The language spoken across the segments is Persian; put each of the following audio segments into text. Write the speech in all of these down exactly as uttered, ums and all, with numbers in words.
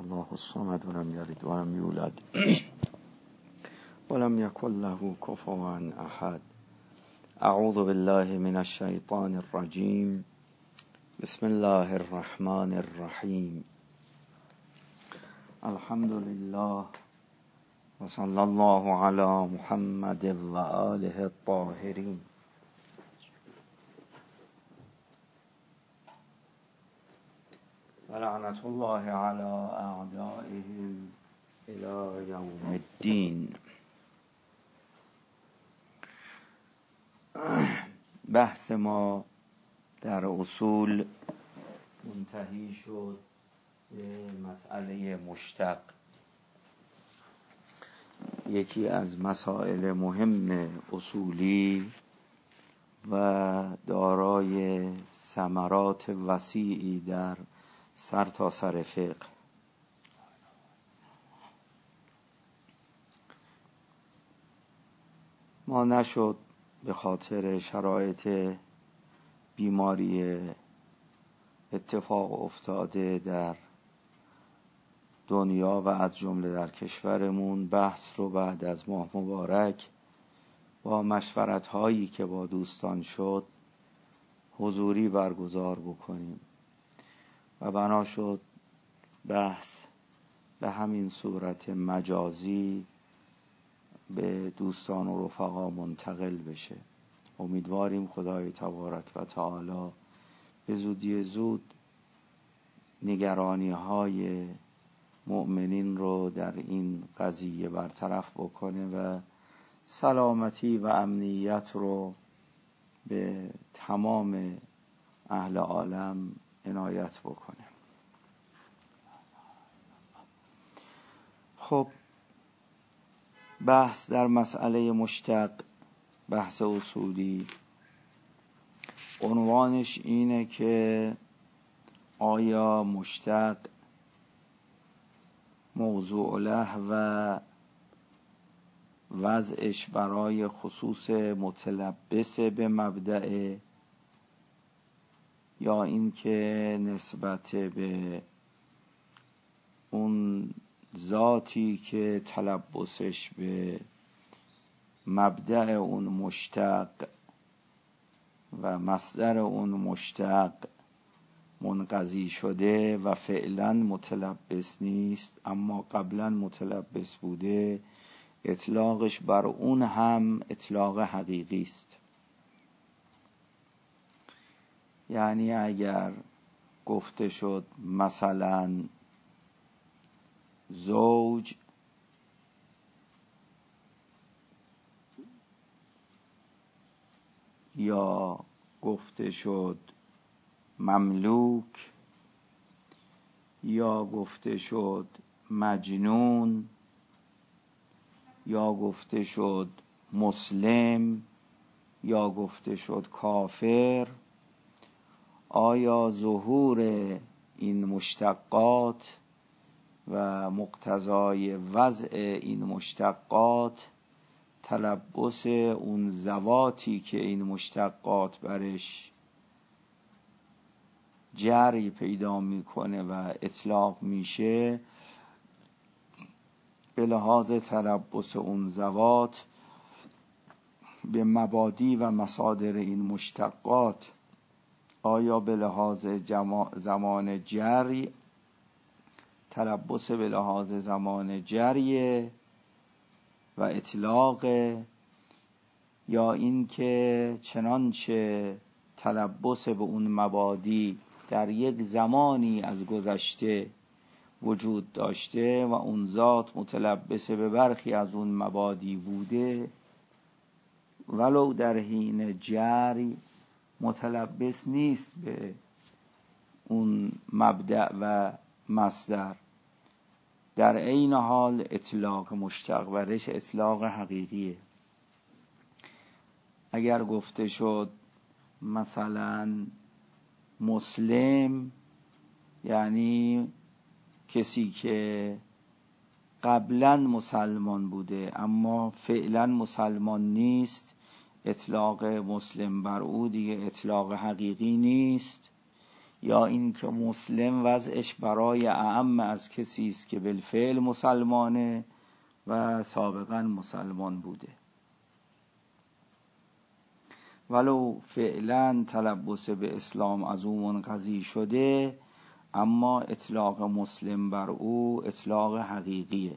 الله الصمد ولم يلد ولم يولد ولم يكن له كفوا أحد. اعوذ بالله من الشیطان الرجیم. بسم الله الرحمن الرحیم. الحمد لله و صلی الله علی محمد و آله الطاهرین. و لعنت الله علی اعدائهم الی یوم الدین. بحث ما در اصول منتهی شد به مسئله مشتق، یکی از مسائل مهم اصولی و دارای ثمرات وسیعی در سر تا سر فقه. ما نشد به خاطر شرایط بیماری اتفاق افتاده در دنیا و از جمله در کشورمون بحث رو بعد از ماه مبارک با مشورت هایی که با دوستان شد حضوری برگزار بکنیم و بنا شد بحث به همین صورت مجازی به دوستان و رفقا منتقل بشه. امیدواریم خدای تبارک و تعالی به زودی زود نگرانی های مؤمنین رو در این قضیه برطرف بکنه و سلامتی و امنیت رو به تمام اهل عالم عنایت بکنه. خب، بحث در مسئله مشتق، بحث اصولی، عنوانش اینه که آیا مشتق موضوع له و وضعش برای خصوص متلبس به مبدأ، یا اینکه نسبت به اون ذاتی که تلبسش به مبدأ اون مشتق و مصدر اون مشتق منقضی شده و فعلا متلبس نیست اما قبلا متلبس بوده، اطلاقش بر اون هم اطلاق حقیقی است. یعنی اگر گفته شد مثلا زوج یا گفته شد مملوک یا گفته شد مجنون یا گفته شد مسلم یا گفته شد کافر، آیا ظهور این مشتقات و مقتضای وضع این مشتقات تلبس اون ذواتی که این مشتقات برش جری پیدا میکنه و اطلاق میشه، به لحاظ تلبس اون ذوات به مبادی و مصادر این مشتقات، آیا به لحاظ زمان جری تلبس به لحاظ زمان جریه و اطلاق، یا اینکه چنانچه تلبس به اون مبادی در یک زمانی از گذشته وجود داشته و اون ذات متلبس به برخی از اون مبادی بوده ولو در حین جری متلبس نیست به اون مبدأ و مصدر، در عین حال اطلاق مشتق برش اطلاق حقیقیه. اگر گفته شد مثلا مسلم، یعنی کسی که قبلا مسلمان بوده اما فعلا مسلمان نیست، اطلاق مسلم بر او دیگه اطلاق حقیقی نیست. یا این که مسلم وضعش برای اعم از کسی است که بالفعل مسلمانه و سابقا مسلمان بوده، ولو فعلا تلبس به اسلام از او منقضی شده، اما اطلاق مسلم بر او اطلاق حقیقیه.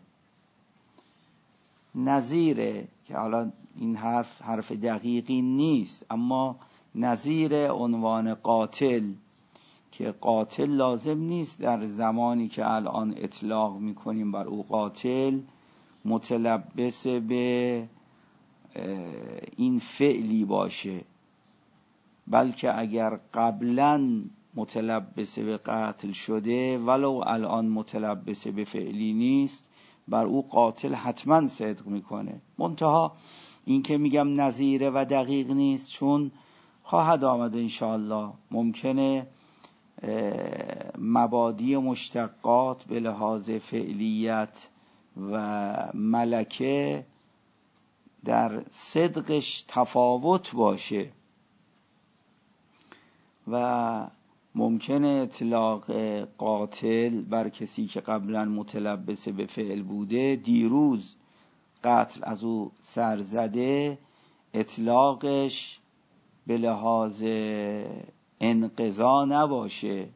نظیره که حالا این حرف حرف دقیقی نیست، اما نظیر عنوان قاتل که قاتل لازم نیست در زمانی که الان اطلاق میکنیم بر او قاتل متلبس به این فعلی باشه، بلکه اگر قبلا متلبس به قتل شده ولو الان متلبس به فعلی نیست، بر او قاتل حتما صدق میکنه. منتها این که میگم نظیره و دقیق نیست چون خواهد آمد انشاءالله، ممکنه مبادی مشتقات به لحاظ فعلیت و ملکه در صدقش تفاوت باشه و ممکنه اطلاق قاتل بر کسی که قبلا متلبس به فعل بوده، دیروز قتل از او سر زده، اطلاقش به لحاظ انقضا نباشه،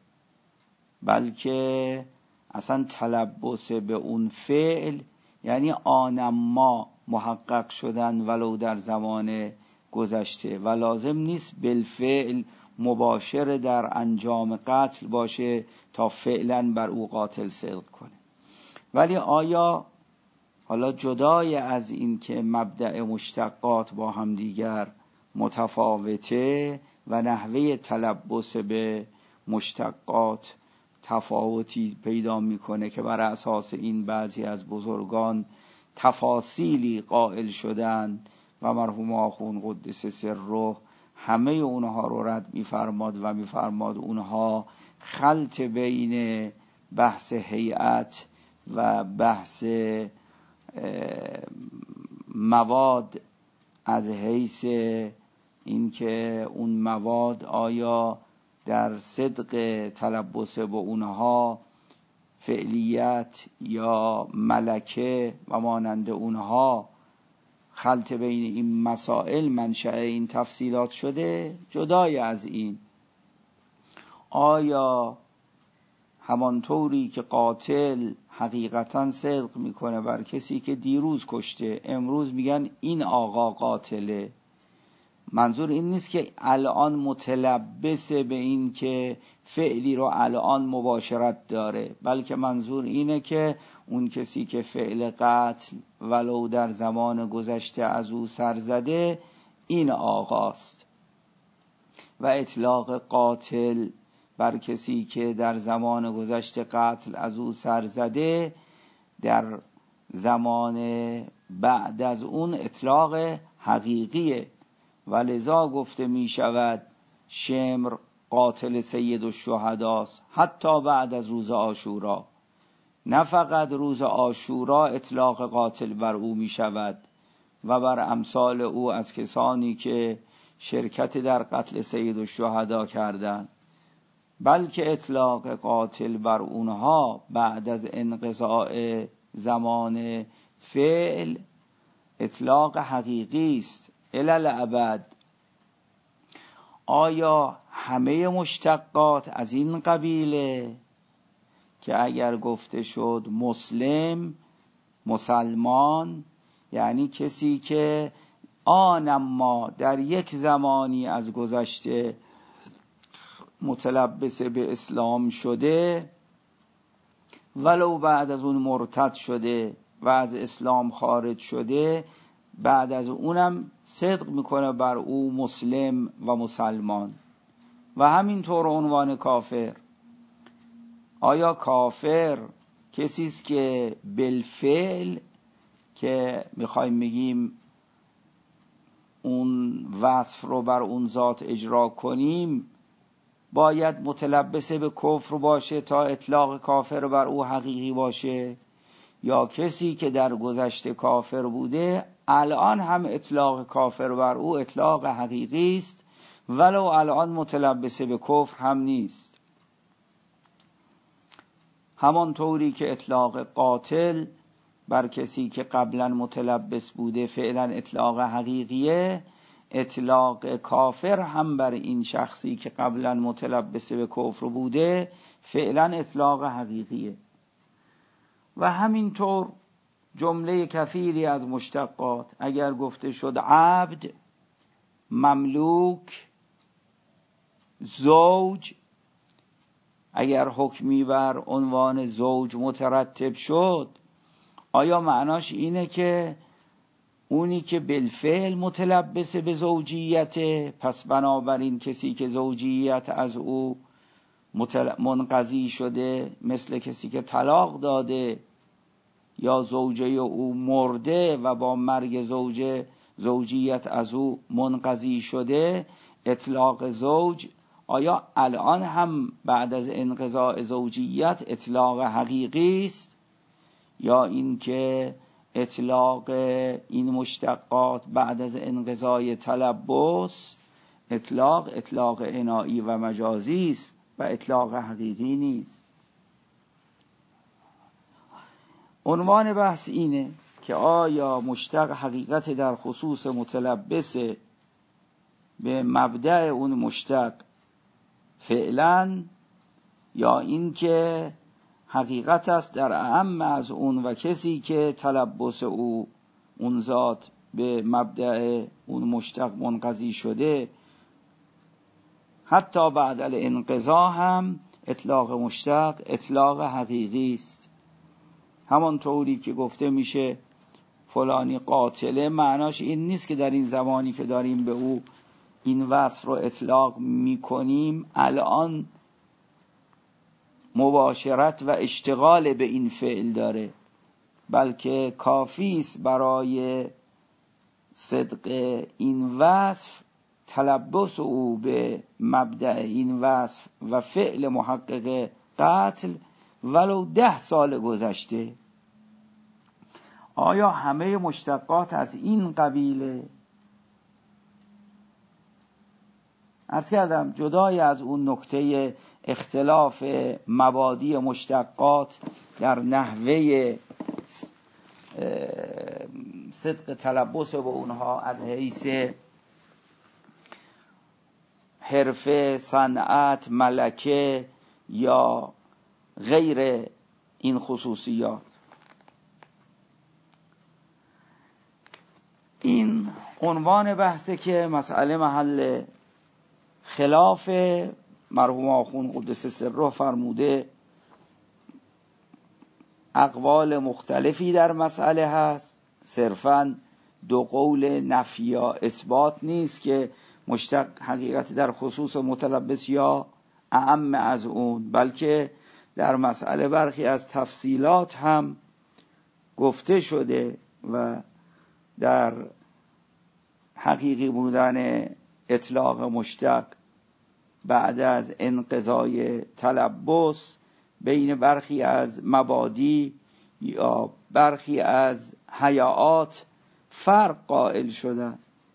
بلکه اصلا تلبس به اون فعل یعنی آنما محقق شدن ولو در زمان گذشته و لازم نیست بالفعل مباشر در انجام قتل باشه تا فعلا بر او قاتل صدق کنه. ولی آیا حالا جدای از این که مبدأ مشتقات با هم دیگر متفاوته و نحوه تلبس به مشتقات تفاوتی پیدا میکنه که بر اساس این بعضی از بزرگان تفاصیلی قائل شدن و مرحوم آخوند قدس سره همه اونها رو رد میفرماد و میفرماد اونها خلط بین بحث هیئت و بحث مواد از حیث این که اون مواد آیا در صدق تلبس با اونها فعلیت یا ملکه و مانند اونها خلط بین این مسائل منشأ این تفصیلات شده. جدای از این آیا همانطوری که قاتل حقیقتا صدق میکنه بر کسی که دیروز کشته، امروز میگن این آقا قاتله، منظور این نیست که الان متلبس به این که فعلی رو الان مباشرت داره، بلکه منظور اینه که اون کسی که فعل قتل ولو در زمان گذشته از او سر زده این آقاست و اطلاق قاتل بر کسی که در زمان گذشته قتل از او سر زده در زمان بعد از اون اطلاق حقیقیه و لذا گفته می شود شمر قاتل سید الشهداست حتی بعد از روز عاشورا. نه فقط روز عاشورا اطلاق قاتل بر او می شود و بر امثال او از کسانی که شرکت در قتل سید الشهدا کردند، بلکه اطلاق قاتل بر اونها بعد از انقضاء زمان فعل اطلاق حقیقی است الی الابد. آیا همه مشتقات از این قبیله که اگر گفته شد مسلم مسلمان یعنی کسی که آنما در یک زمانی از گذشته متلبس به اسلام شده ولو بعد از اون مرتد شده و از اسلام خارج شده، بعد از اونم صدق میکنه بر او مسلم و مسلمان. و همینطور عنوان کافر، آیا کافر کسی است که بالفعل که میخوایم بگیم اون وصف رو بر اون ذات اجرا کنیم باید متلبس به کفر باشه تا اطلاق کافر بر او حقیقی باشه، یا کسی که در گذشته کافر بوده الان هم اطلاق کافر بر او اطلاق حقیقی است ولو الان متلبس به کفر هم نیست؟ همان طوری که اطلاق قاتل بر کسی که قبلا متلبس بوده فعلا اطلاق حقیقیه، اطلاق کافر هم بر این شخصی که قبلا متلبس به کفر بوده فعلا اطلاق حقیقیه. و همینطور جمله کثیری از مشتقات اگر گفته شد عبد، مملوک، زوج، اگر حکمی بر عنوان زوج مترتب شد آیا معناش اینه که اونی که بالفعل متلبس به زوجیت، پس بنابراین کسی که زوجیت از او منقضی شده مثل کسی که طلاق داده یا زوجه او مرده و با مرگ زوجه زوجیت از او منقضی شده، اطلاق زوج آیا الان هم بعد از انقضاء زوجیت اطلاق حقیقی است یا اینکه اطلاق این مشتقات بعد از انقضای تلبس اطلاق اطلاق عنایی و مجازی است و اطلاق حقیقی نیست؟ عنوان بحث اینه که آیا مشتق حقیقت در خصوص متلبس به مبدأ اون مشتق فعلا یا اینکه حقیقت است در اعم از اون و کسی که تلبس او اون ذات به مبدأ اون مشتق منقضی شده حتی بعد الانقضا هم اطلاق مشتق اطلاق حقیقی است. همان طوری که گفته میشه فلانی قاتله، معناش این نیست که در این زمانی که داریم به او این وصف رو اطلاق میکنیم الان مباشرت و اشتغال به این فعل داره، بلکه کافی است برای صدق این وصف تلبس او به مبدأ این وصف و فعل محقق قتل ولو ده سال گذشته. آیا همه مشتقات از این قبیله؟ عرض کردم جدای از اون نکته اختلاف مبادی مشتقات در نحوه صدق تلبس با اونها از حیث حرفه، صنعت، ملکه یا غیر این خصوصیات، این عنوان بحثه که مسئله محل خلاف مرحوم آخوند قدس سره فرموده اقوال مختلفی در مسئله هست، صرفاً دو قول نفی یا اثبات نیست که مشتق حقیقت در خصوص متلبس یا اعم از اون، بلکه در مسئله برخی از تفصیلات هم گفته شده و در حقیقی بودن اطلاق مشتق بعد از انقضای تلبس بین برخی از مبادی یا برخی از حیات فرق قائل شدن.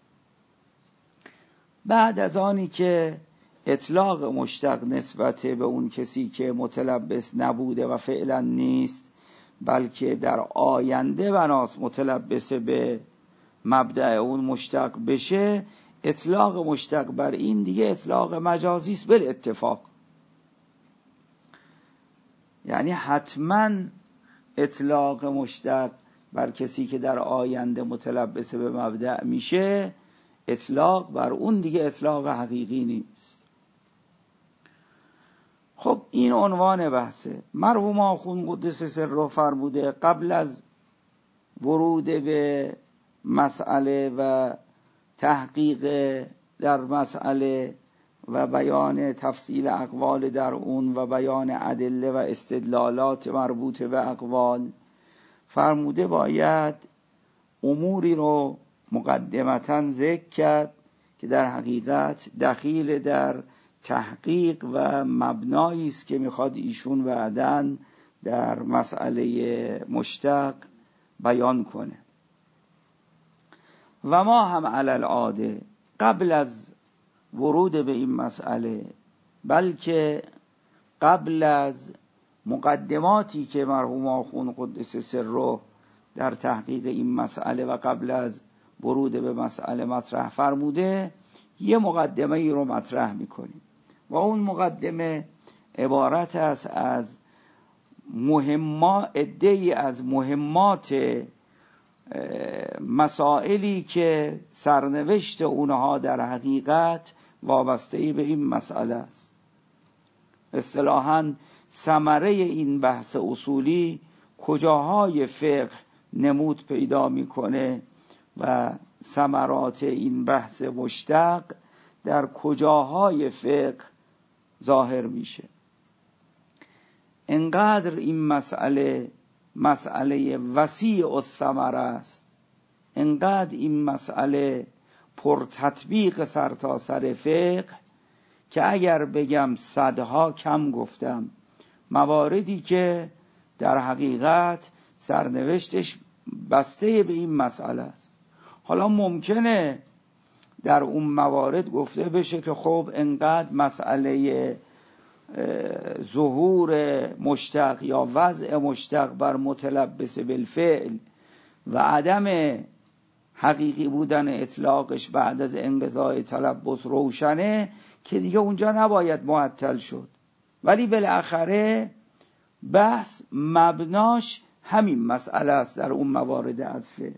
بعد از آنی که اطلاق مشتق نسبت به اون کسی که متلبس نبوده و فعلا نیست بلکه در آینده بناس متلبس به مبدأ اون مشتق بشه، اطلاق مشتق بر این دیگه اطلاق مجازی است بالاتفاق. یعنی حتما اطلاق مشتق بر کسی که در آینده متلبس به مبدأ میشه اطلاق بر اون دیگه اطلاق حقیقی نیست. خب این عنوان بحثه. مرحوم آخوند قدس سره فرموده قبل از ورود به مسئله و تحقیق در مسئله و بیان تفصیل اقوال در اون و بیان ادله و استدلالات مربوط به اقوال، فرموده باید اموری رو مقدمتاً ذکر کرد که در حقیقت دخیل در تحقیق و مبنایی است که میخواد ایشون بعداً در مسئله مشتق بیان کنه. و ما هم علی العاده قبل از ورود به این مسئله، بلکه قبل از مقدماتی که مرحوم آخوند قدس سره در تحقیق این مسئله و قبل از ورود به مسئله مطرح فرموده، یه مقدمه ای رو مطرح میکنیم و اون مقدمه عبارت است از مهمات عده‌ای از مهمات مسائلی که سرنوشت اونها در حقیقت وابسته به این مسئله است. اصطلاحاً ثمره این بحث اصولی کجاهای فقه نمود پیدا میکنه و ثمرات این بحث مشتق در کجاهای فقه ظاهر میشه. انقدر این مسئله مسئله وسیع الثمره است، انقدر این مسئله پر تطبیق سرتاسر فقه که اگر بگم صدها کم گفتم. مواردی که در حقیقت سرنوشتش بسته به این مسئله است. حالا ممکنه در اون موارد گفته بشه که خب انقدر مسئله ظهور مشتق یا وضع مشتق بر متلبس بالفعل و عدم حقیقی بودن اطلاقش بعد از انقضای تلبس روشنه که دیگه اونجا نباید معطل شد، ولی بالاخره بحث مبناش همین مسئله است در اون موارد از فقه.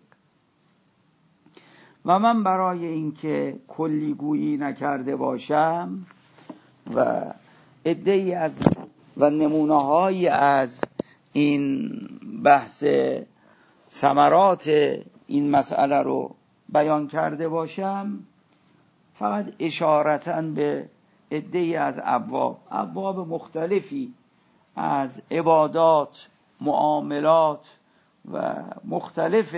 و من برای اینکه کلی گویی نکرده باشم و عده‌ای از و نمونه‌هایی از این بحث ثمرات این مسئله رو بیان کرده باشم، فقط اشارتاً به عده‌ای از ابواب ابواب مختلفی از عبادات، معاملات و مختلف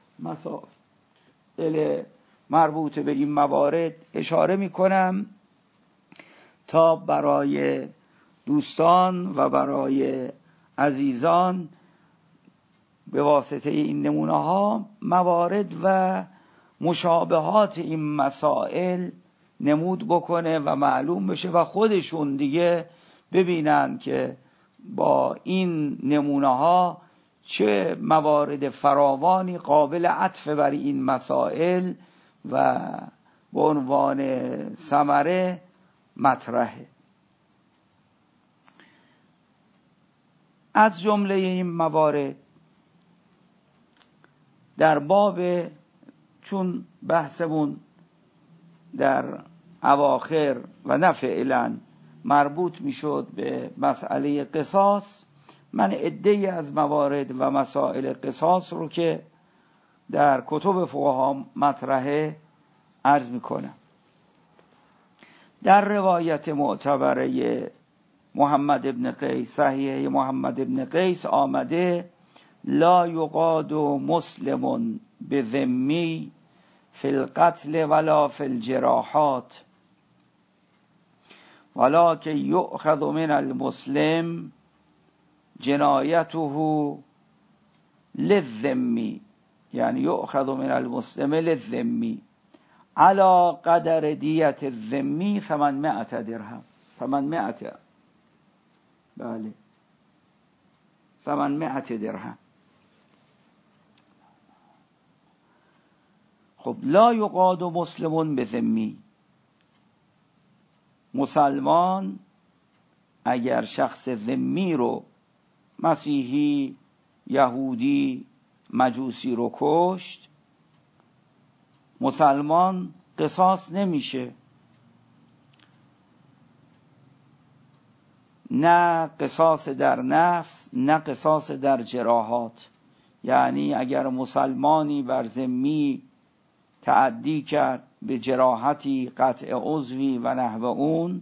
مسائل مربوط به این موارد اشاره می کنم تا برای دوستان و برای عزیزان به واسطه این نمونه ها موارد و مشابهات این مسائل نمود بکنه و معلوم بشه و خودشون دیگه ببینن که با این نمونه ها چه موارد فراوانی قابل عطف بر این مسائل و به عنوان ثمره مطرحه. از جمله این موارد در باب، چون بحثمون در اواخر و نه فعلا مربوط میشد به مسئله قصاص، من عده‌ای از موارد و مسائل قصاص رو که در کتب فقها مطرحه عرض میکنم. در روایت معتبره محمد ابن قیس، صحیح محمد ابن قیس آمده: لا یقاد مسلم بذمی فی القتل ولا فی الجراحات ولکن یؤخذ من المسلم جنایته للذمی، یعنی یؤخذ من المسلم للذمی علی قدر دیت الذمی ثمانمائة درهم. ثمانمائة بله ثمانمائة درهم. خب لا یقاد مسلم بذمی، مسلمان اگر شخص ذمی رو، مسیحی، یهودی، مجوسی رو کشت، مسلمان قصاص نمیشه، نه قصاص در نفس نه قصاص در جراحات. یعنی اگر مسلمانی بر ذمی تعدی کرد به جراحتی، قطع عضوی و نحو اون،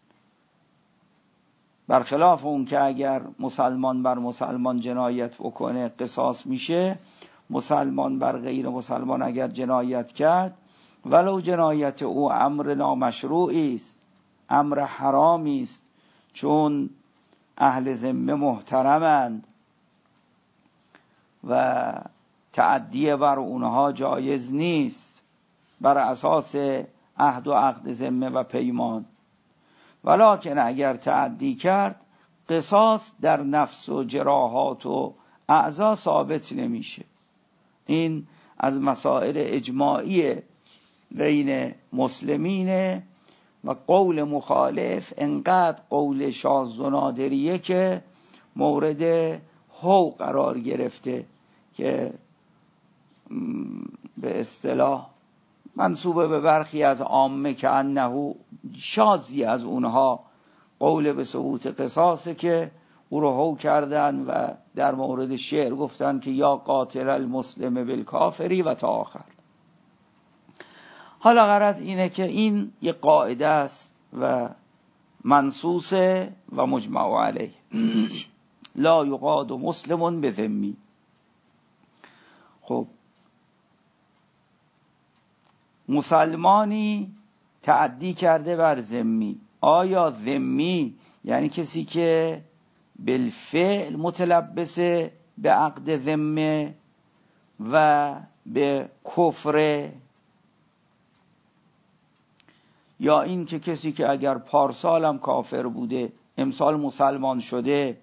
برخلاف اون که اگر مسلمان بر مسلمان جنایت بکنه قصاص میشه، مسلمان بر غیر مسلمان اگر جنایت کرد ولو جنایت او امر نامشروعی است، امر حرامی است، چون اهل ذمه محترمند و تعدیه بر اونها جایز نیست بر اساس عهد و عقد ذمه و پیمان. ولکن اگر تعدی کرد قصاص در نفس و جراحات و اعضا ثابت نمیشه. این از مسائل اجماعی بین مسلمینه و قول مخالف انقدر قول شاذ و نادریه که مورد هو قرار گرفته که به اصطلاح منسوبه به برخی از عامه که انه شاذی از اونها قول به ثبوت قصاصه که او رو هو کردن و در مورد شعر گفتن که یا قاتل المسلم بالکافری و تا آخر. حالا غرض اینه که این یه قاعده است و منصوصه و مجمع علیه. لا یقاد مسلم بذمی. خب مسلمانی تعدی کرده بر ذمی، آیا ذمی یعنی کسی که بالفعل متلبسه به عقد ذمه و به کفر، یا این که کسی که اگر پارسال هم کافر بوده امسال مسلمان شده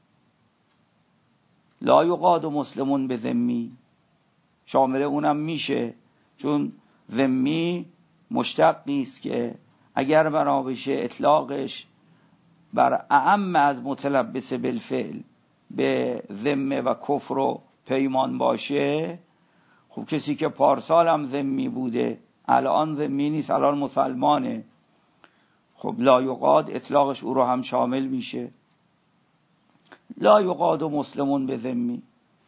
لا یقاد مسلمون به ذمی، شامل اونم میشه، چون ذمی مشتقی است که اگر بنا بشه اطلاقش بر اعم از متلبس بالفعل به ذمه و کفر و پیمان باشه، خب کسی که پارسال هم ذمی بوده الان ذمی نیست، الان مسلمانه، خب لا یقاد اطلاقش او رو هم شامل میشه. لا یقاد مسلمون به ذمی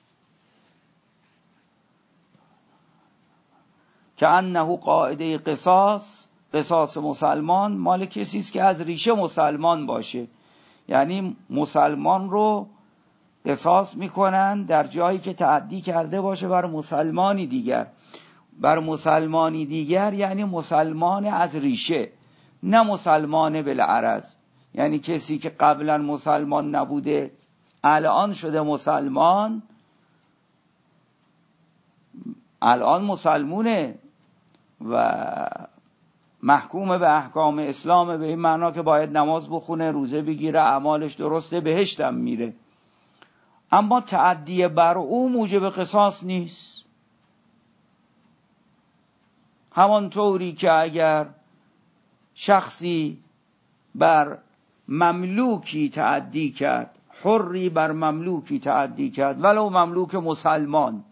که انه قاعده قصاص، قصاص مسلمان مال کسی است که از ریشه مسلمان باشه، یعنی مسلمان رو قصاص میکنن در جایی که تعدی کرده باشه بر مسلمانی دیگر. بر مسلمانی دیگر یعنی مسلمان از ریشه، نه مسلمان بالعرض، یعنی کسی که قبلا مسلمان نبوده الان شده مسلمان، الان مسلمونه و محکوم به احکام اسلام، به این معنا که باید نماز بخونه، روزه بگیره، اعمالش درسته، بهشتم میره، اما تعدی بر او موجب قصاص نیست. همانطوری که اگر شخصی بر مملوکی تعدی کرد، حری بر مملوکی تعدی کرد ولو مملوک مسلمان،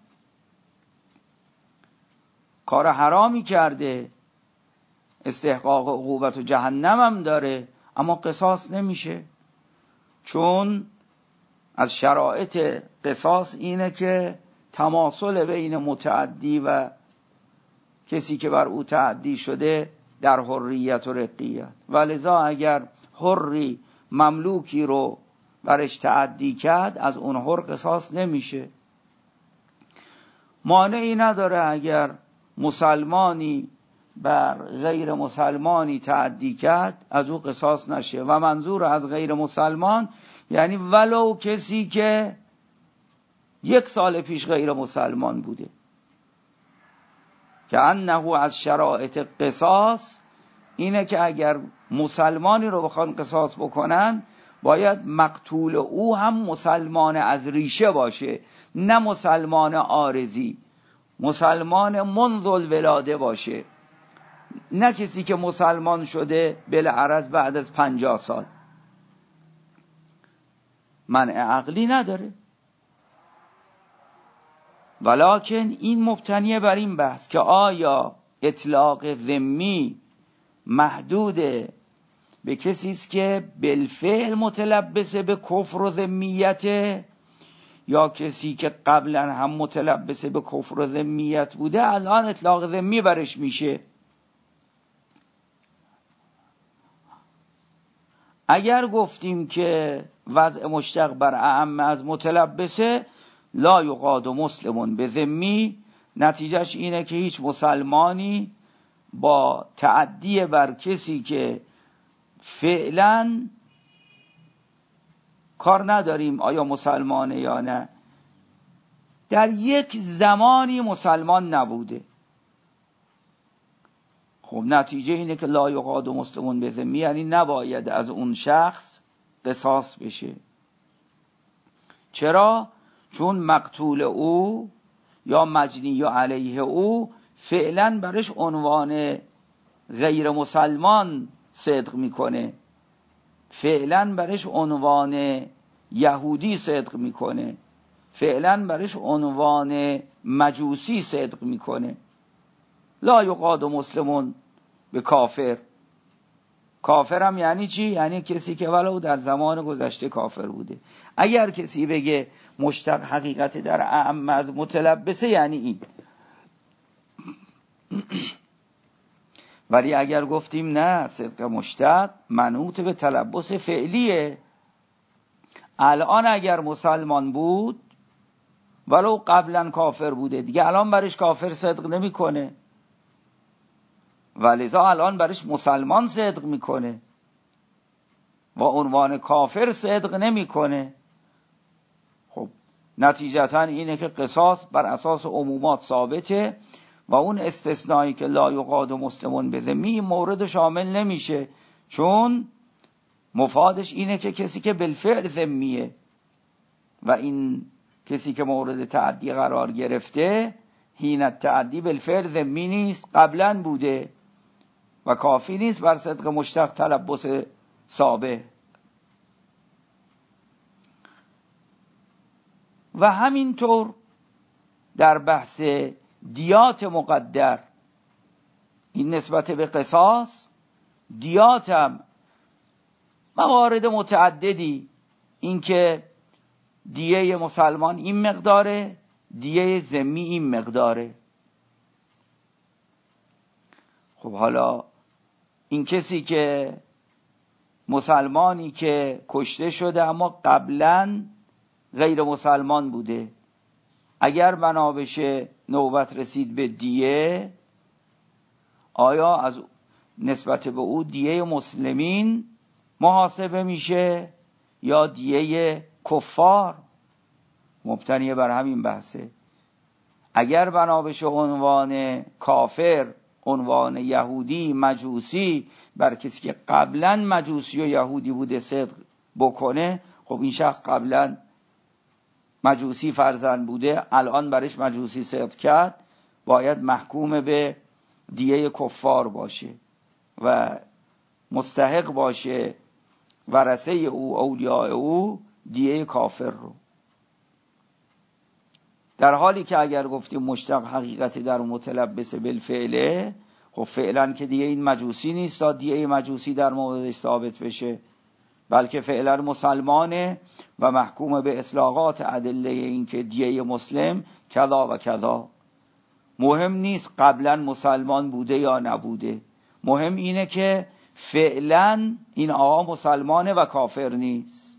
کار حرامی کرده، استحقاق عقوبت و جهنم هم داره، اما قصاص نمیشه، چون از شرایط قصاص اینه که تماثل بین متعدی و کسی که بر او تعدی شده در حریت و رقیت، ولذا اگر حری مملوکی رو برش تعدی کرد از اون حر قصاص نمیشه. مانعی نداره اگر مسلمانی بر غیر مسلمانی تعدی کرد از او قصاص نشه، و منظور از غیر مسلمان یعنی ولو کسی که یک سال پیش غیر مسلمان بوده، که انه از شرایط قصاص اینه که اگر مسلمانی رو بخوان قصاص بکنن باید مقتول او هم مسلمان از ریشه باشه، نه مسلمان عارضی، مسلمان منذ الولاده باشه، نه کسی که مسلمان شده بالعرض بعد از پنجاه سال. منع عقلی نداره، ولکن این مبتنیه بر این بحث که آیا اطلاق ذمی محدود به کسی است که بالفعل متلبسه به کفر و ذمیت، یا کسی که قبلا هم متلبسه به کفر و ذمیت بوده الان اطلاق ذمی برش میشه. اگر گفتیم که وضع مشتق بر اعم از متلبسه لا یقاد مسلمون به ذمی، نتیجهش اینه که هیچ مسلمانی با تعدی بر کسی که فعلا کار نداریم آیا مسلمانه یا نه، در یک زمانی مسلمان نبوده، خب نتیجه اینه که لا یقاد مسلمون به ذمی، یعنی نباید از اون شخص قصاص بشه. چرا؟ چون مقتول او یا مجنی علیه او فعلا برش عنوان غیر مسلمان صدق میکنه، فعلا برش عنوان یهودی صدق میکنه، فعلا برش عنوان مجوسی صدق میکنه. لا یقاد مسلمون به کافر. کافرم یعنی چی؟ یعنی کسی که ولو در زمان گذشته کافر بوده. اگر کسی بگه مشتق حقیقت در اعم از متلبسه یعنی این. ولی اگر گفتیم نه، صدق مشتق منوط به تلبس فعلیه، الان اگر مسلمان بود ولو قبلا کافر بوده دیگه الان برش کافر صدق نمیکنه، ولذا الان برش مسلمان صدق میکنه و عنوان کافر صدق نمیکنه. خب نتیجتا اینه که قصاص بر اساس عمومات ثابته و اون استثنایی که لا یقاد مسلمون به ذمی مورد شامل نمیشه، چون مفادش اینه که کسی که بالفعل ذمیه و این کسی که مورد تعدی قرار گرفته حین تعدی بالفعل ذمی نیست، قبلا بوده و کافی نیست بر صدق مشتق تلبس ثابت. و همینطور در بحث دیات مقدر، این نسبت به قصاص، دیات هم موارد متعددی، این که دیه مسلمان این مقداره، دیه ذمی این مقداره. خب حالا این کسی که مسلمانی که کشته شده اما قبلا غیر مسلمان بوده، اگر بنا بشه نوبت رسید به دیه، آیا از نسبت به او دیه مسلمین محاسبه میشه یا دیه کفار؟ مبتنی بر همین بحثه. اگر بنا بشه عنوان کافر، عنوان یهودی، مجوسی بر کسی که قبلا مجوسی و یهودی بوده صدق بکنه، خب این شخص قبلا مجوسی فرزند بوده، الان برش مجوسی صدق کرد، باید محکوم به دیه کفار باشه و مستحق باشه ورثه او، اولیاء او، دیه کافر رو. در حالی که اگر گفتیم مشتق حقیقت در متلبس بالفعله، خب فعلا که دیگه این مجوسی نیست تا دیه مجوسی در موردش ثابت بشه، بلکه فعلا مسلمانه و محکوم به اطلاقات ادله این که دیه مسلم کذا و کذا. مهم نیست قبلا مسلمان بوده یا نبوده، مهم اینه که فعلا این آقا مسلمانه و کافر نیست.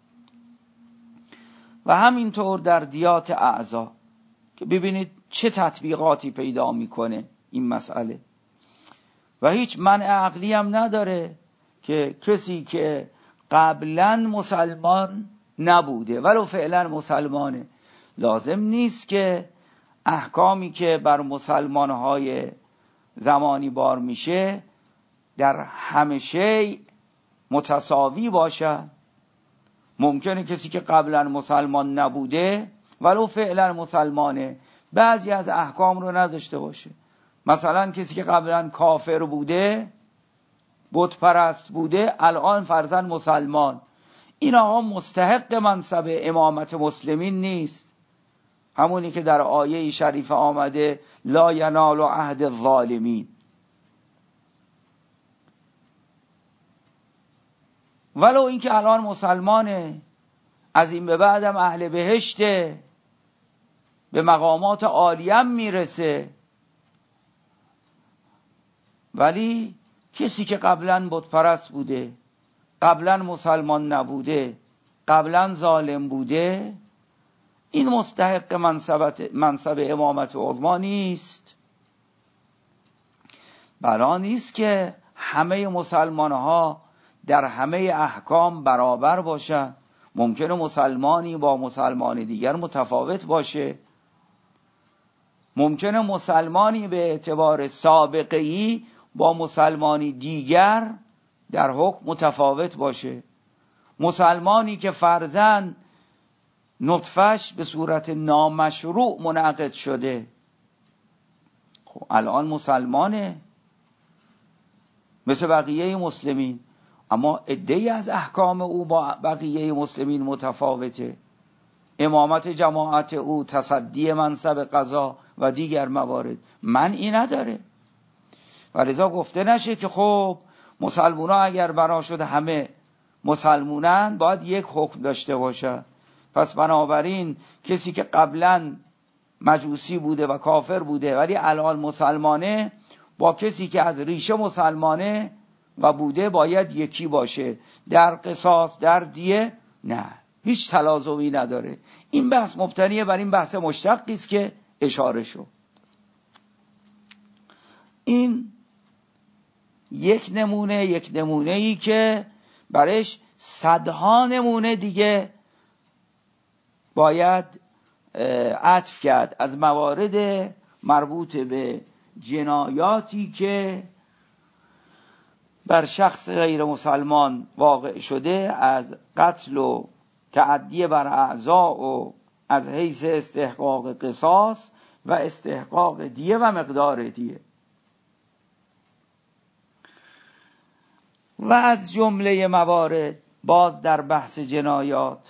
و همینطور در دیات اعضا که ببینید چه تطبیقاتی پیدا میکنه این مسئله و هیچ منع عقلی هم نداره که کسی که قبلا مسلمان نبوده ولو فعلا مسلمانه، لازم نیست که احکامی که بر مسلمانهای زمانی بار میشه در همه شی متساوی باشه. ممکنه کسی که قبلا مسلمان نبوده ولو فعلا مسلمانه بعضی از احکام رو نداشته باشه. مثلا کسی که قبلا کافر بوده، بت پرست بوده، الان فرزند مسلمان، این آقا مستحق منصب امامت مسلمین نیست. همونی که در آیه شریفه آمده لا ینال عهد الظالمین. ولو این که الان مسلمانه، از این به بعدم اهل بهشته، به مقامات عالیم میرسه، ولی کسی که قبلا بت پرست بوده، قبلا مسلمان نبوده، قبلا ظالم بوده، این مستحق منصب امامت عظما نیست. بنا نیست که همه مسلمان ها در همه احکام برابر باشن. ممکنه مسلمانی با مسلمان دیگر متفاوت باشه، ممکنه مسلمانی به اعتبار سابقه‌ای با مسلمانی دیگر در حکم متفاوت باشه. مسلمانی که فرضاً نطفش به صورت نامشروع منعقد شده، خب الان مسلمانه مثل بقیه مسلمین، اما عده‌ای از احکام او با بقیه مسلمین متفاوته. امامت جماعت او، تصدی منصب قضا و دیگر موارد منعی نداره. و لذا گفته نشه که خب مسلمونا اگر بنا شده همه مسلمونن باید یک حکم داشته باشه. پس بنابراین کسی که قبلا مجوسی بوده و کافر بوده ولی الان مسلمانه، با کسی که از ریشه مسلمانه و بوده باید یکی باشه در قصاص، در دیه نه، هیچ تلازمی نداره. این بحث مبتنیه بر این بحث مشتقی است که اشاره شد. این یک نمونه یک نمونه ای که برش صدها نمونه دیگه باید عطف کرد از موارد مربوط به جنایاتی که بر شخص غیر مسلمان واقع شده، از قتل و تعدی بر اعضاء و از حیث استحقاق قصاص و استحقاق دیه و مقدار دیه. و از جمله موارد باز در بحث جنایات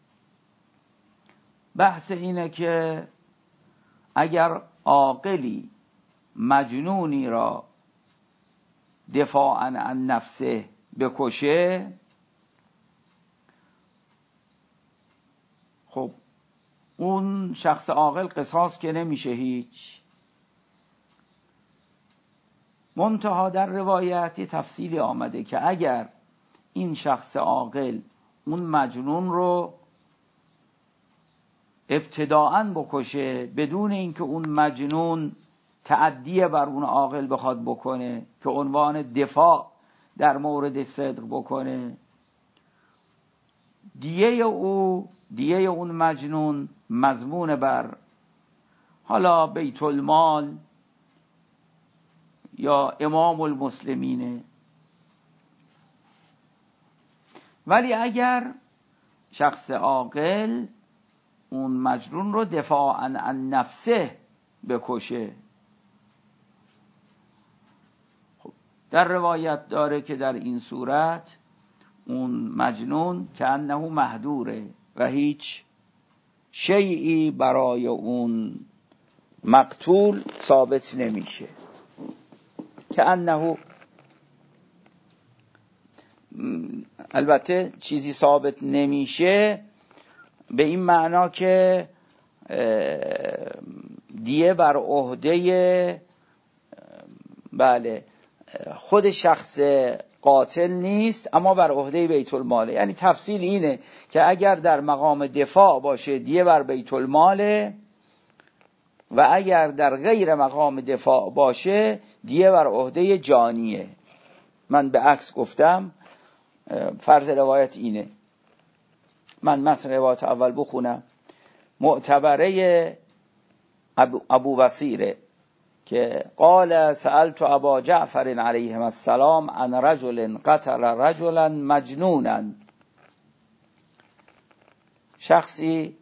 بحث اینه که اگر عاقلی مجنونی را دفاعاً عن نفسه بکشه، خب اون شخص عاقل قصاص که نمیشه هیچ. منتها در روایتی تفصیلی آمده که اگر این شخص عاقل اون مجنون رو ابتداءً بکشه بدون اینکه اون مجنون تعدیه بر اون عاقل بخواد بکنه که عنوان دفاع در مورد صدق بکنه، دیه او دیه اون مجنون مضمون بر حالا بیت المال یا امام المسلمینه. ولی اگر شخص عاقل اون مجنون رو دفاعاً عن نفسه بکشه، خب در روایت داره که در این صورت اون مجنون که انه مهدوره و هیچ شیئی برای اون مقتول ثابت نمیشه. که انه البته چیزی ثابت نمیشه به این معنا که دیه بر عهده بله خود شخص قاتل نیست اما بر عهده بیت الماله. یعنی تفصیل اینه که اگر در مقام دفاع باشه دیه بر بیت الماله و اگر در غیر مقام دفاع باشه دیه بر عهده جانیه. من به عکس گفتم، فرض روایت اینه. من متن روایت اول بخونم. معتبره ابو, ابو بصیره که قال سألت ابا جعفر علیه السلام عن رجل قتل رجلا مجنونا. شخصی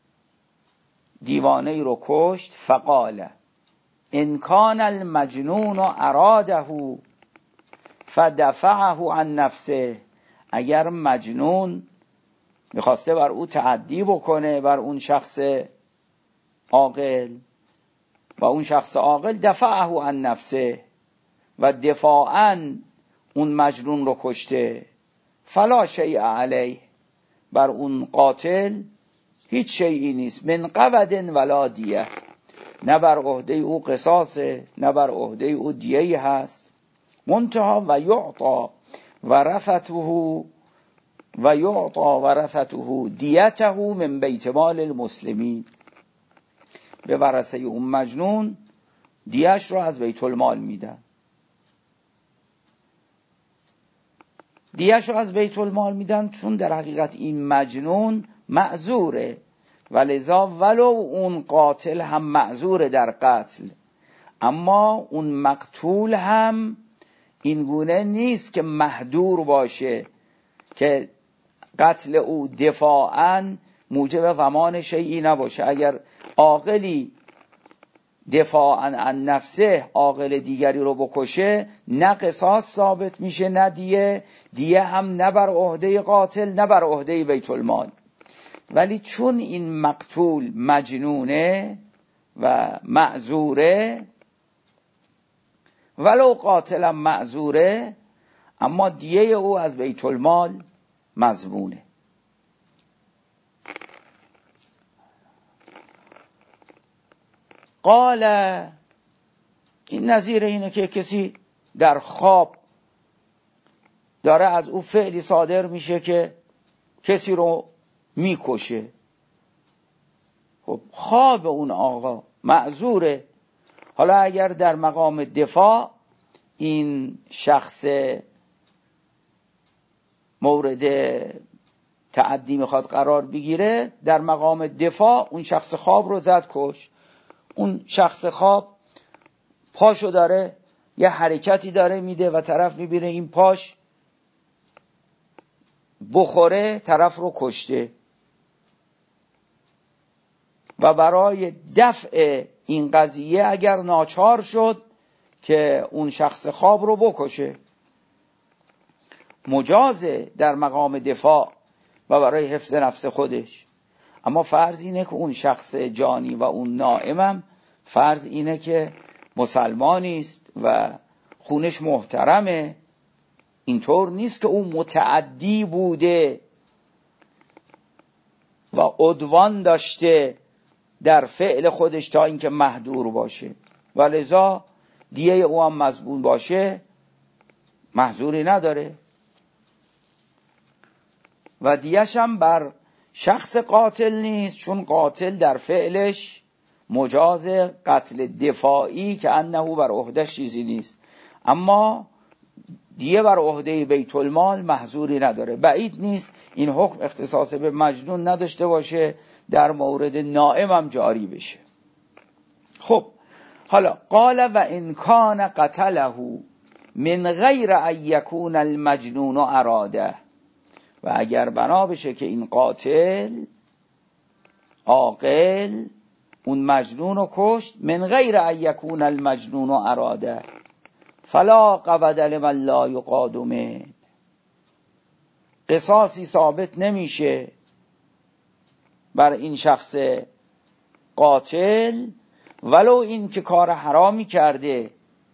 دیوانه رو کشت. فقال ان کان المجنون اراده فدفعه عن نفسه. اگر مجنون میخواسته بر او تعدی بکنه بر اون شخص عاقل و اون شخص عاقل دفعه عن نفسه و دفاعاً اون مجنون رو کشته، فلا شیء علیه، بر اون قاتل هیچ شیئی نیست. من قود ولا دیه، نه بر عهده او قصاصه نه بر عهده او دیه هست. منتها و یعطا ورثته و یعطا ورثته دیته من بیت مال المسلمین. به ورثه اون مجنون دیهش رو از بیت المال میدن. دیهش رو از بیت المال میدن چون در حقیقت این مجنون معذوره و لذا ولو اون قاتل هم معذوره در قتل، اما اون مقتول هم این گونه نیست که مهدور باشه که قتل او دفاعاً موجب ضمان شیئی نباشه. اگر عاقلی دفاعاً عن نفسه عاقل دیگری رو بکشه، نه قصاص ثابت میشه نه دیه، دیه هم نه بر عهده قاتل نه بر عهده بیت المال. ولی چون این مقتول مجنونه و معذوره، ولو قاتلم معذوره، اما دیه او از بیت المال مضمونه. قال، این نظیر اینه که کسی در خواب داره از او فعلی صادر میشه که کسی رو میکشه. خب خواب اون آقا معذوره. حالا اگر در مقام دفاع این شخص مورد تعدی میخواد قرار بگیره، در مقام دفاع اون شخص خواب رو زد کش. اون شخص خواب پاشو داره یه حرکتی داره میده و طرف میبینه این پاش بخوره، طرف رو کشته. و برای دفع این قضیه اگر ناچار شد که اون شخص خواب رو بکشه، مجازه در مقام دفاع و برای حفظ نفس خودش. اما فرض اینه که اون شخص جانی و اون نائمم فرض اینه که مسلمانی است و خونش محترمه. اینطور نیست که اون متعدی بوده و عدوان داشته در فعل خودش تا اینکه مهدور باشه، و لذا دیه او هم مضمون باشه، محذوری نداره. و دیهش هم بر شخص قاتل نیست، چون قاتل در فعلش مجاز قتل دفاعی که انه بر عهده‌اش چیزی نیست، اما دیه بر عهده بیت المال محذوری نداره. بعید نیست این حکم اختصاص به مجنون نداشته باشه، در مورد نائم هم جاری بشه. خب حالا قال و ان کان قتله من غیر ان یکون المجنون اراده، و اگر بنا بشه که این قاتل عاقل اون مجنون رو کشت، من غیر ان یکون المجنون اراده فلا قود لمن لا یقاد منه، قصاصی ثابت نمیشه بر این شخص قاتل، ولو این که کار حرامی کرده،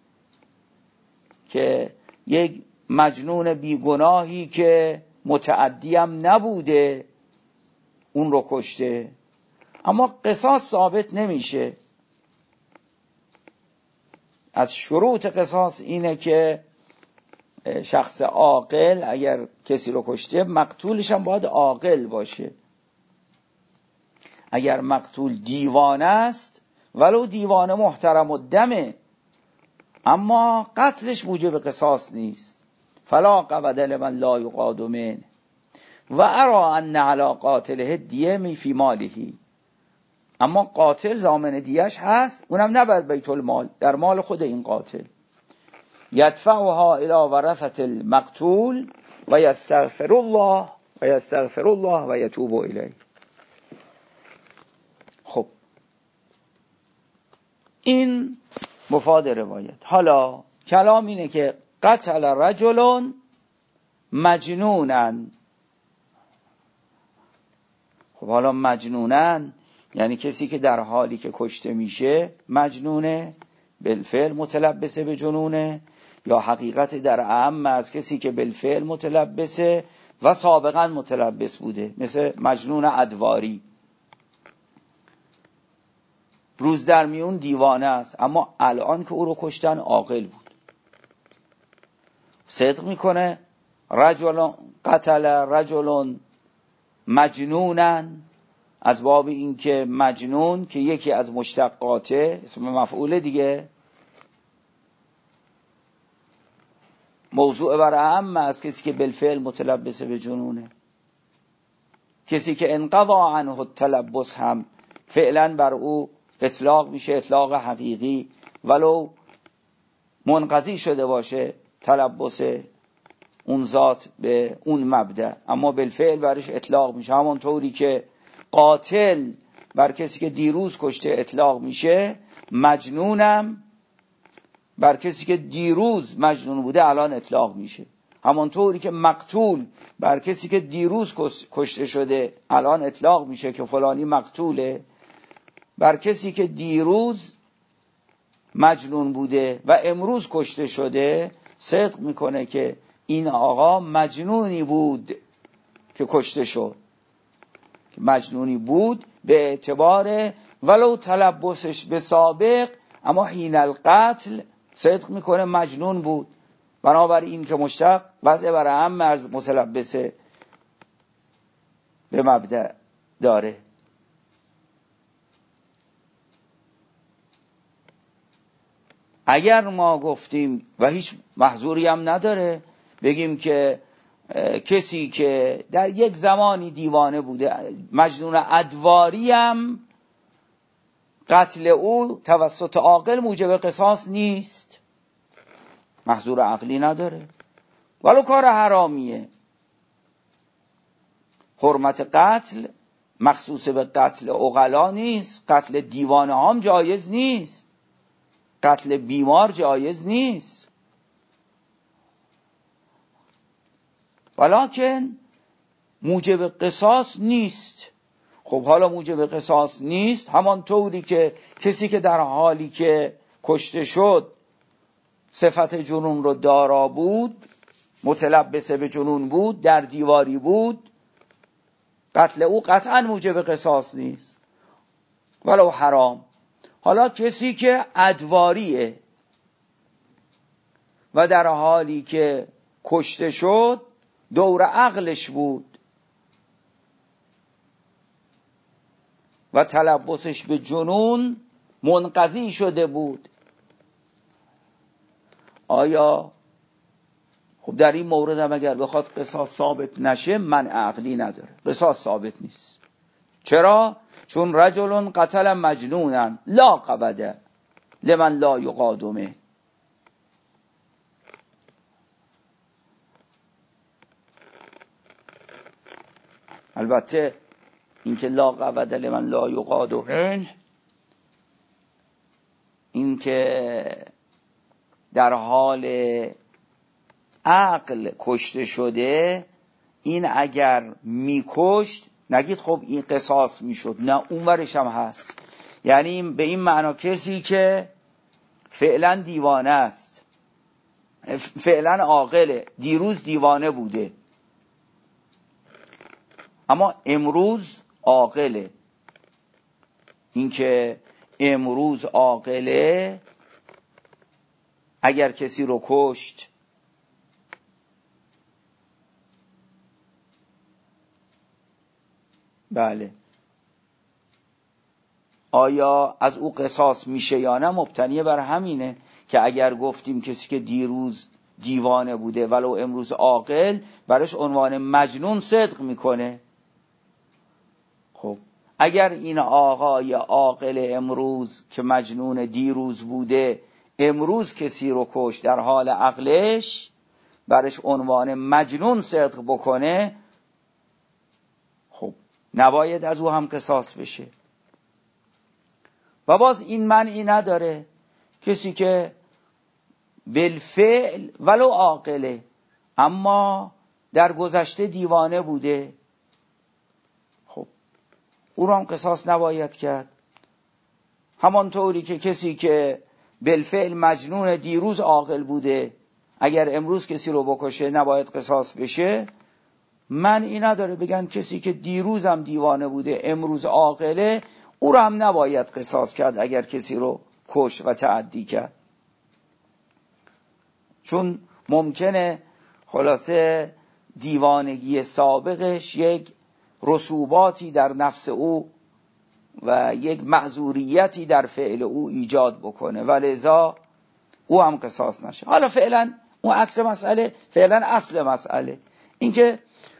که یک مجنون بیگناهی که متعدی هم نبوده اون رو کشته، اما قصاص ثابت نمیشه. از شروط قصاص اینه که شخص عاقل اگر کسی رو کشته، مقتولش هم باید عاقل باشه. اگر مقتول دیوانه است، ولو دیوانه محترم و دمه، اما قتلش موجب قصاص نیست. فلا قود لمن لا یقاد منه و ارا ان علی قاتله دیه فی ماله، اما قاتل ضامن دیهش هست، اونم نه بر بیت المال، در مال خود این قاتل. یدفعها الی ورثه المقتول و یستغفر الله و یستغفر الله و یتوب الیه. خب این مفاد روایت. حالا کلام اینه که قتل رجل مجنونن. خب حالا مجنونن یعنی کسی که در حالی که کشته میشه مجنونه، بالفعل متلبسه به جنونه، یا حقیقت در اعم از کسی که بالفعل متلبسه و سابقا متلبس بوده، مثل مجنون ادواری. روز در میون دیوانه است، اما الان که او رو کشتن عاقل بود، صدق میکنه. رجل قتل رجل مجنونن، از باب این که مجنون که یکی از مشتقاته، اسم مفعول دیگه، موضوع بر اعم از کسی که بالفعل متلبسه به جنونه. کسی که انقضا عنه التلبس هم فعلا بر او اطلاق میشه، اطلاق حقیقی، ولو منقضی شده باشه تلبسه. اون ذات به اون مبدأ، اما بالفعل برش اطلاق میشه. همون طوری که قاتل بر کسی که دیروز کشته اطلاق میشه، مجنونم بر کسی که دیروز مجنون بوده الان اطلاق میشه. همونطوری که مقتول بر کسی که دیروز کشته شده الان اطلاق میشه که فلانی مقتوله، بر کسی که دیروز مجنون بوده و امروز کشته شده صدق میکنه که این آقا مجنونی بود که کشته شد، مجنونی بود به اعتبار ولو تلبسش به سابق، اما حین القتل صدق میکنه مجنون بود. بنابراین این که مشتق وضع بر اهم از متلبسه به مبدأ داره. اگر ما گفتیم و هیچ محظوری هم نداره بگیم که کسی که در یک زمانی دیوانه بوده، مجنون ادواری هم قتل او توسط عاقل موجب قصاص نیست، محظور عقلی نداره، ولو کار حرامیه. حرمت قتل مخصوص به قتل عقلا نیست، قتل دیوانه هم جایز نیست، قتل بیمار جایز نیست، ولکن موجب قصاص نیست. خب حالا موجب قصاص نیست، همان طوری که کسی که در حالی که کشته شد صفت جنون رو دارا بود، متلبسه به جنون بود، در دیواری بود، قتل او قطعا موجب قصاص نیست ولو حرام. حالا کسی که ادواریه و در حالی که کشته شد دور عقلش بود و تلبسش به جنون منقضی شده بود، آیا خب در این مورد هم اگر بخواد قصاص ثابت نشه منع عقلی نداره، قصاص ثابت نیست. چرا؟ چون رجل قتل مجنونا لا قبض لمن لا یقادمه. البته این که لا قبض لمن لا یقادمه، این که در حال عقل کشته شده، این اگر میکشت نگید خب این قصاص میشد، نه اون ورش هم هست. یعنی به این معنا کسی که فعلا دیوانه است، فعلا عاقله، دیروز دیوانه بوده اما امروز عاقله، این که امروز عاقله اگر کسی رو کشت بله، آیا از او قصاص میشه یا نه؟ مبتنی بر همینه که اگر گفتیم کسی که دیروز دیوانه بوده ولو امروز عاقل، برش عنوان مجنون صدق میکنه. خب اگر این آقای عاقل امروز که مجنون دیروز بوده امروز کسی رو کشت در حال عقلش، برش عنوان مجنون صدق بکنه، خب نباید از او هم قصاص بشه. و باز این معنی نداره کسی که بالفعل ولو عاقله اما در گذشته دیوانه بوده، خب او را هم قصاص نباید کرد. همانطوری که کسی که بالفعل مجنون دیروز عاقل بوده اگر امروز کسی رو بکشه نباید قصاص بشه، معنی نداره بگن کسی که دیروز هم دیوانه بوده امروز عاقله او را هم نباید قصاص کرد اگر کسی رو کش و تعدی کرد. چون ممکنه خلاصه دیوانگی سابقش یک رسوباتی در نفس او و یک معذوریتی در فعل او ایجاد بکنه و لذا او هم قصاص نشه. حالا فعلا اون عکس مسئله، فعلا اصل مسئله این که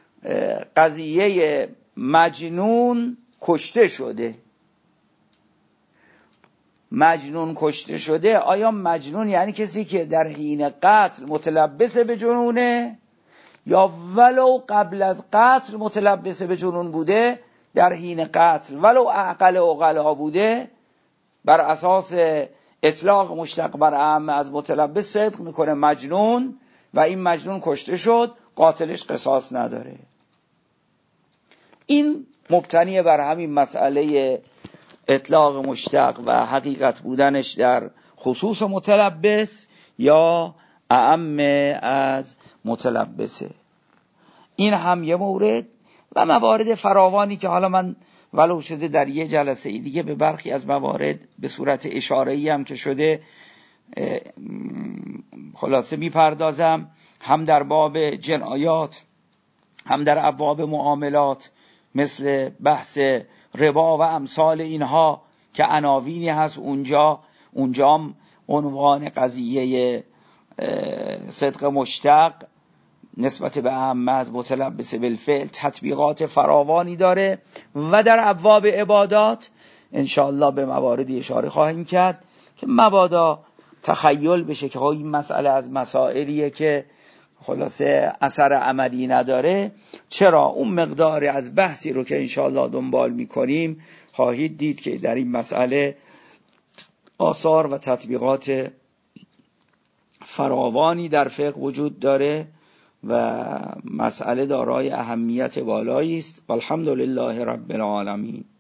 قضیه مجنون کشته شده. مجنون کشته شده، آیا مجنون یعنی کسی که در حین قتل متلبس به جنونه یا ولو قبل از قتل متلبس به جنون بوده در حین قتل ولو اعقل عقلا بوده، بر اساس اطلاق مشتق بر اعم از متلبس صدق میکنه مجنون و این مجنون کشته شد، قاتلش قصاص نداره. این مبتنی بر همین مسئله اطلاق مشتق و حقیقت بودنش در خصوص متلبس یا اعم از متلبسه. این هم یه مورد و موارد فراوانی که حالا من ولو شده در یه جلسه ای دیگه به برخی از موارد به صورت اشاره‌ای هم که شده خلاصه میپردازم، هم در باب جنایات هم در ابواب معاملات مثل بحث ربا و امثال اینها که عناوینی هست اونجا اونجا عنوان قضیه صدق مشتق نسبت به اعم از متلبس بالفعل تطبیقات فراوانی داره و در ابواب عبادات انشاءالله به مواردی اشاره خواهیم کرد که مبادا تخیل بشه که این مسئله از مسائلیه که خلاصه اثر عملی نداره. چرا؟ اون مقدار از بحثی رو که انشاءالله دنبال میکنیم خواهید دید که در این مسئله آثار و تطبیقات فراوانی در فقه وجود داره و مسئله دارای اهمیت بالایی است. والحمدلله رب العالمین.